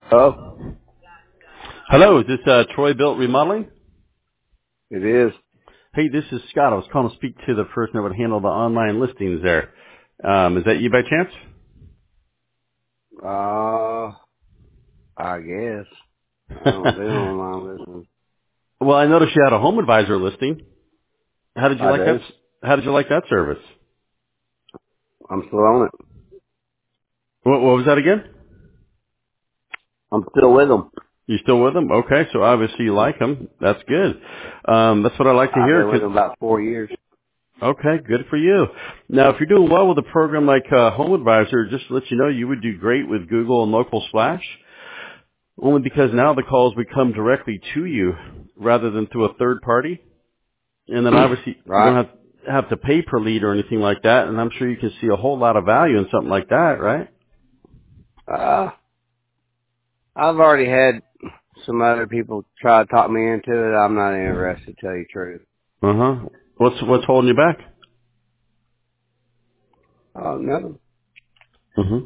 Oh, Hello, is this Troy Built Remodeling? it is. Hey, this is Scott. I was calling to speak to the person that would handle the online listings there. Is that you by chance? Uh, I guess. I don't do online listening. Well, I noticed you had a home advisor listing. How did you I like that? do. How did you like that service? I'm still on it. What was that again? I'm still with them. You still with them? Okay, so obviously you like them. That's good. That's what I like to I've hear. been with them about 4 years. Okay, good for you. Now, if you're doing well with a program like Home Advisor, just to let you know, you would do great with Google and Local Splash. Only because now the calls would come directly to you rather than through a third party. And then obviously you Right? don't have to pay per lead or anything like that. And I'm sure you can see a whole lot of value in something like that, right? Uh, I've already had some other people try to talk me into it. I'm not interested, to tell you the truth. Uh-huh. What's holding you back? Oh, no. hmm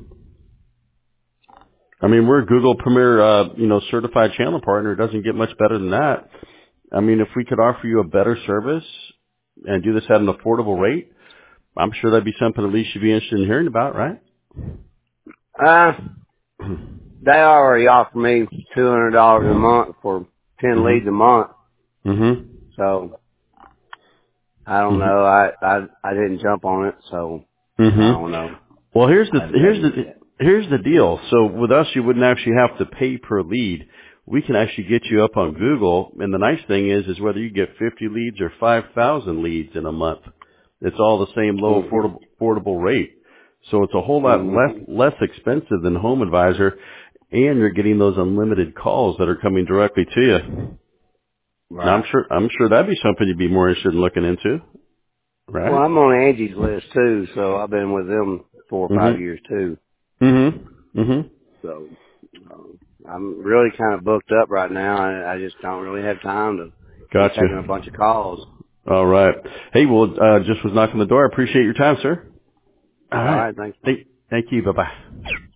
I mean, we're a Google Premier, certified channel partner. It doesn't get much better than that. I mean, if we could offer you a better service and do this at an affordable rate, I'm sure that'd be something at least you'd be interested in hearing about, right? Uh, they already offered me $200 a month for 10 hmm leads a month. hmm So, I don't hmm know. I didn't jump on it, so I hmm don't know. Well, I haven't taken it yet. here's the deal. So with us, you wouldn't actually have to pay per lead. We can actually get you up on Google, and the nice thing is whether you get 50 leads or 5,000 leads in a month, it's all the same low Mhm. affordable rate. So it's a whole lot Mhm. less expensive than Home Advisor, and you're getting those unlimited calls that are coming directly to you. Now Right. I'm sure that'd be something you'd be more interested in looking into, Well, right? I'm on Angie's list too, so I've been with them 4 or 5 years too. Mhm. Mhm. So I'm really kind of booked up right now. I just don't really have time to be Gotcha. taking a bunch of calls. All right. Hey, well, just was knocking the door. I appreciate your time, sir. All All right. right. Thanks. Thank you. Bye bye.